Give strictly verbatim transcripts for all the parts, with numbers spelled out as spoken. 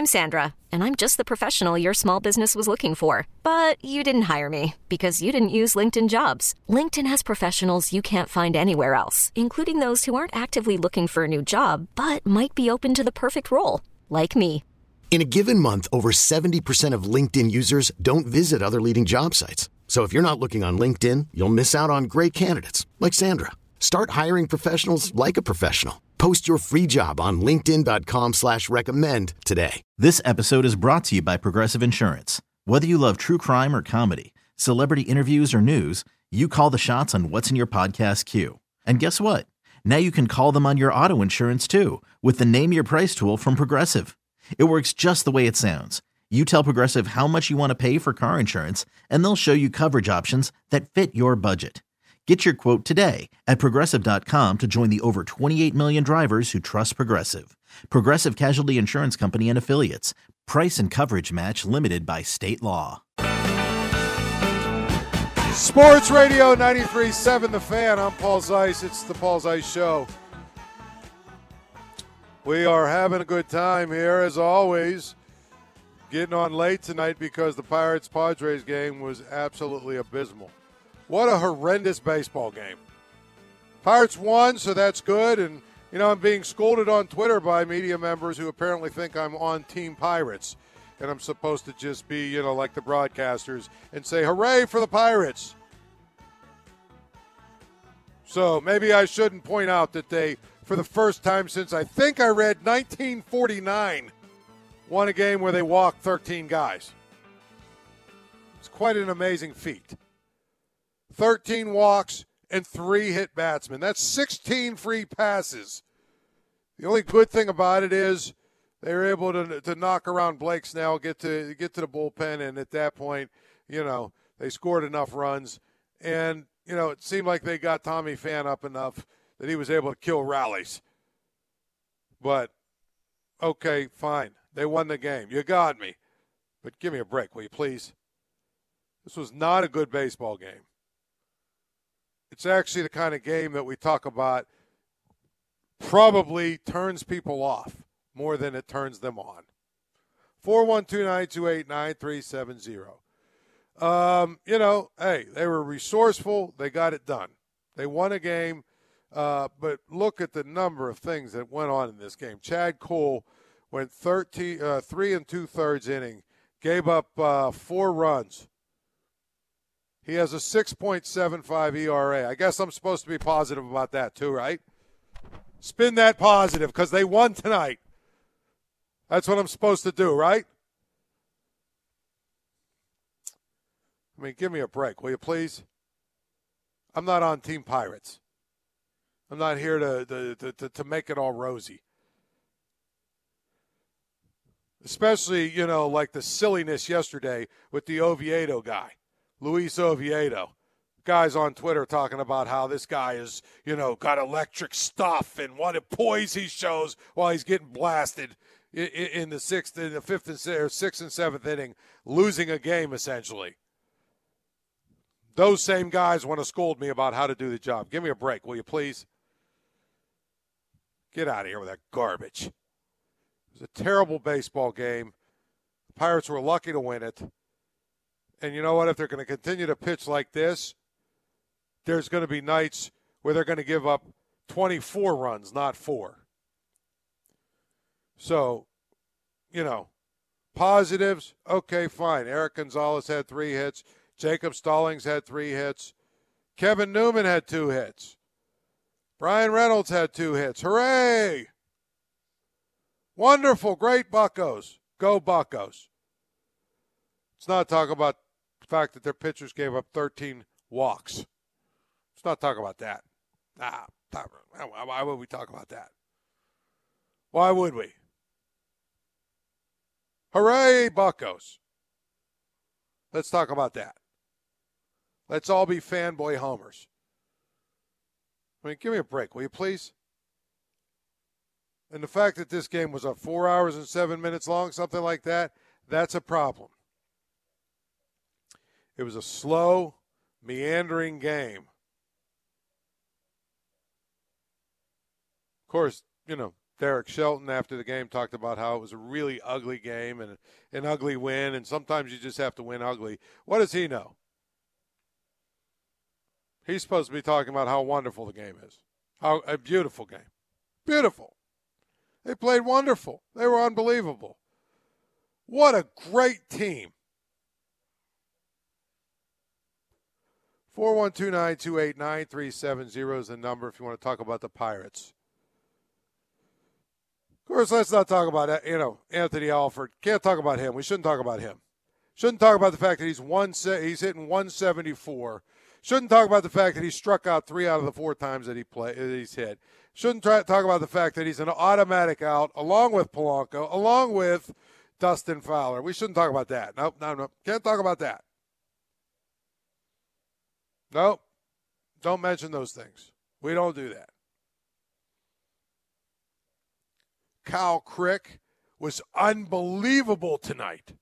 I'm Sandra, and I'm just the professional your small business was looking for. But you didn't hire me because you didn't use LinkedIn Jobs. LinkedIn has professionals you can't find anywhere else, including those who aren't actively looking for a new job, but might be open to the perfect role, like me. In a given month, over seventy percent of LinkedIn users don't visit other leading job sites. So if you're not looking on LinkedIn, you'll miss out on great candidates like Sandra. Start hiring professionals like a professional. Post your free job on linkedin.com slash recommend today. This episode is brought to you by Progressive Insurance. Whether you love true crime or comedy, celebrity interviews or news, you call the shots on what's in your podcast queue. And guess what? Now you can call them on your auto insurance too with the Name Your Price tool from Progressive. It works just the way it sounds. You tell Progressive how much you want to pay for car insurance, and they'll show you coverage options that fit your budget. Get your quote today at Progressive dot com to join the over twenty-eight million drivers who trust Progressive. Progressive Casualty Insurance Company and Affiliates. Price and coverage match limited by state law. Sports Radio ninety-three point seven The Fan. I'm Paul Zeiss. It's the Paul Zeiss Show. We are having a good time here, as always. Getting on late tonight because the Pirates-Padres game was absolutely abysmal. What a horrendous baseball game. Pirates won, so that's good. And, you know, I'm being scolded on Twitter by media members who apparently think I'm on Team Pirates. And I'm supposed to just be, you know, like the broadcasters and say, hooray for the Pirates. So maybe I shouldn't point out that they, for the first time since I think I read nineteen forty-nine, won a game where they walked thirteen guys. It's quite an amazing feat. thirteen walks and three hit batsmen. That's sixteen free passes. The only good thing about it is they were able to to knock around Blake Snell, get to get to the bullpen, and at that point, you know, they scored enough runs. And, you know, it seemed like they got Tommy Pham up enough that he was able to kill rallies. But, okay, fine. They won the game. You got me. But give me a break, will you please? This was not a good baseball game. It's actually the kind of game that we talk about probably turns people off more than it turns them on. four one two, nine two eight, nine three seven zero. Um, you know, hey, they were resourceful. They got it done. They won a game. Uh, but look at the number of things that went on in this game. Chad Cole went thirteen, uh, three and two-thirds inning, gave up uh, four runs. He has a six point seven five E R A. I guess I'm supposed to be positive about that too, right? Spin that positive because they won tonight. That's what I'm supposed to do, right? I mean, give me a break, will you please? I'm not on Team Pirates. I'm not here to to, to, to make it all rosy. Especially, you know, like the silliness yesterday with the Oviedo guy. Luis Oviedo. Guys on Twitter talking about how this guy is, you know, got electric stuff and what a poise he shows while he's getting blasted in, in the sixth, in the fifth and or sixth and seventh inning, losing a game essentially. Those same guys want to scold me about how to do the job. Give me a break, will you please? Get out of here with that garbage. It was a terrible baseball game. The Pirates were lucky to win it. And you know what? If they're going to continue to pitch like this, there's going to be nights where they're going to give up twenty-four runs, not four. So, you know, positives, okay, fine. Eric Gonzalez had three hits. Jacob Stallings had three hits. Kevin Newman had two hits. Brian Reynolds had two hits. Hooray! Wonderful, great Buccos. Go Buccos. Let's not talk about the fact that their pitchers gave up thirteen walks. Let's not talk about that. Nah, why would we talk about that? Why would we? Hooray, Buccos. Let's talk about that. Let's all be fanboy homers. I mean, give me a break, will you please? And the fact that this game was a four hours and seven minutes long, something like that, that's a problem. It was a slow, meandering game. Of course, you know, Derek Shelton, after the game, talked about how it was a really ugly game and an ugly win, and sometimes you just have to win ugly. What does he know? He's supposed to be talking about how wonderful the game is. How a beautiful game. Beautiful. They played wonderful. They were unbelievable. What a great team. four one two, nine two eight, nine three seven zero is the number if you want to talk about the Pirates. Of course, let's not talk about, you know, Anthony Alford. Can't talk about him. We shouldn't talk about him. Shouldn't talk about the fact that he's one he's hitting one seventy-four. Shouldn't talk about the fact that he struck out three out of the four times that he play that he's hit. Shouldn't try, talk about the fact that he's an automatic out along with Polanco, along with Dustin Fowler. We shouldn't talk about that. Nope, no, no. Can't talk about that. Nope. Don't mention those things. We don't do that. Kyle Crick was unbelievable tonight.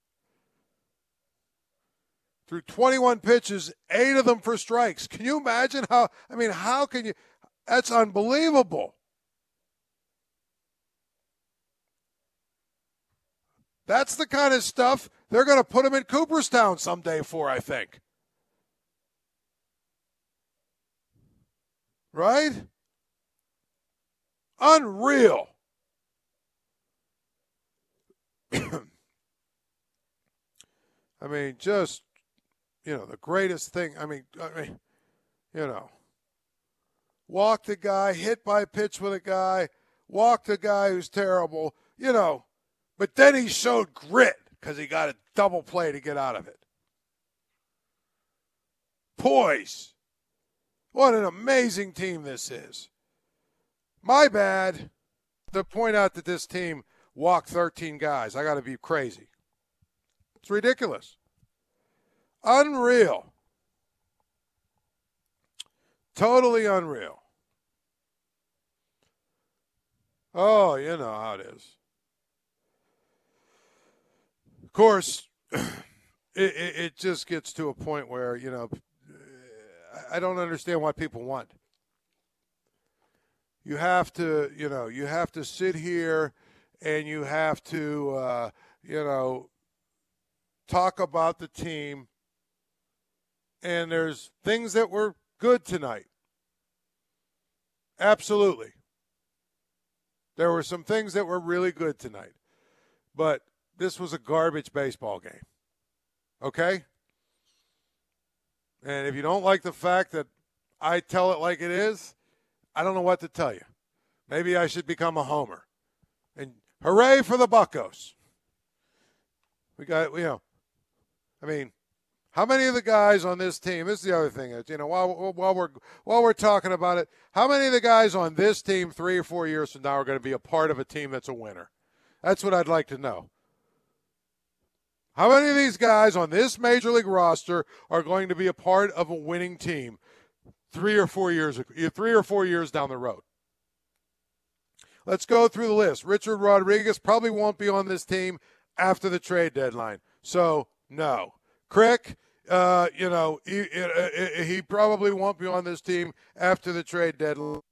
Through twenty-one pitches, eight of them for strikes. Can you imagine how, I mean, how can you, that's unbelievable. That's the kind of stuff they're going to put him in Cooperstown someday for, I think. Right? Unreal. I mean, just, you know, the greatest thing. I mean, I mean, you know, walk the guy, hit by pitch with a guy, walk the guy who's terrible, you know, but then he showed grit because he got a double play to get out of it. Poise. What an amazing team this is. My bad to point out that this team walked thirteen guys. I got to be crazy. It's ridiculous. Unreal. Totally unreal. Oh, you know how it is. Of course, it, it, it just gets to a point where, you know, I don't understand what people want. You have to, you know, you have to sit here and you have to, uh, you know, talk about the team. And there's things that were good tonight. Absolutely. There were some things that were really good tonight. But this was a garbage baseball game. Okay? And if you don't like the fact that I tell it like it is, I don't know what to tell you. Maybe I should become a homer. And hooray for the Buccos. We got, you know, I mean, how many of the guys on this team, this is the other thing, you know, while, while, we're, while we're talking about it, how many of the guys on this team three or four years from now are going to be a part of a team that's a winner? That's what I'd like to know. How many of these guys on this Major League roster are going to be a part of a winning team three or four years, three or four years down the road? Let's go through the list. Richard Rodriguez probably won't be on this team after the trade deadline. So, no. Crick, uh, you know, he, he probably won't be on this team after the trade deadline.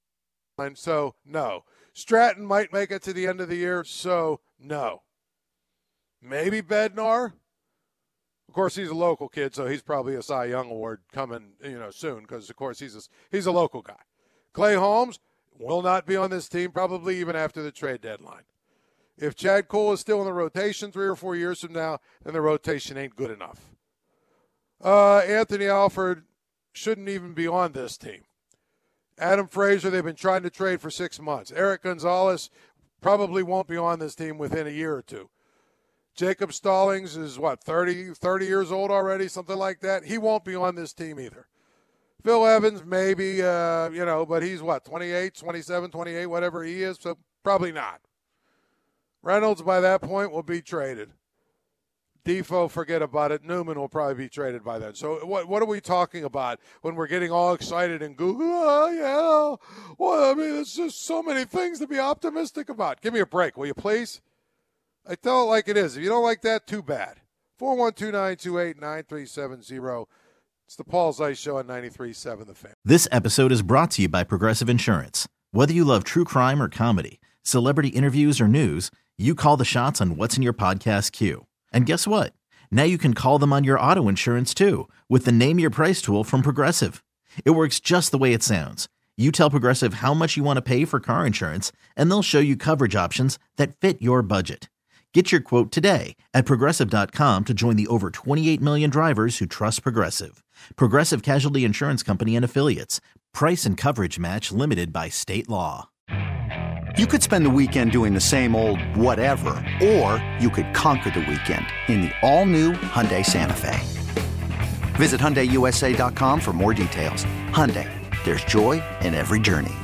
So, no. Stratton might make it to the end of the year. So, no. Maybe Bednar. Of course, he's a local kid, so he's probably a Cy Young Award coming, you know, soon because, of course, he's a, he's a local guy. Clay Holmes will not be on this team probably even after the trade deadline. If Chad Cole is still in the rotation three or four years from now, then the rotation ain't good enough. Uh, Anthony Alford shouldn't even be on this team. Adam Frazier, they've been trying to trade for six months. Eric Gonzalez probably won't be on this team within a year or two. Jacob Stallings is, what, thirty, thirty years old already, something like that? He won't be on this team either. Phil Evans, maybe, uh, you know, but he's, what, twenty-eight, twenty-seven, twenty-eight, whatever he is, so probably not. Reynolds, by that point, will be traded. Defoe, forget about it. Newman will probably be traded by then. So what what are we talking about when we're getting all excited and Google? Oh, yeah. Well, I mean, it's just so many things to be optimistic about. Give me a break, will you please? I tell it like it is. If you don't like that, too bad. four one two, nine two eight, nine three seven zero. It's the Paul Zeiss Show on ninety-three point seven The Fan. This episode is brought to you by Progressive Insurance. Whether you love true crime or comedy, celebrity interviews, or news, you call the shots on what's in your podcast queue. And guess what? Now you can call them on your auto insurance too with the Name Your Price tool from Progressive. It works just the way it sounds. You tell Progressive how much you want to pay for car insurance, and they'll show you coverage options that fit your budget. Get your quote today at Progressive dot com to join the over twenty-eight million drivers who trust Progressive. Progressive Casualty Insurance Company and Affiliates. Price and coverage match limited by state law. You could spend the weekend doing the same old whatever, or you could conquer the weekend in the all-new Hyundai Santa Fe. Visit Hyundai U S A dot com for more details. Hyundai, there's joy in every journey.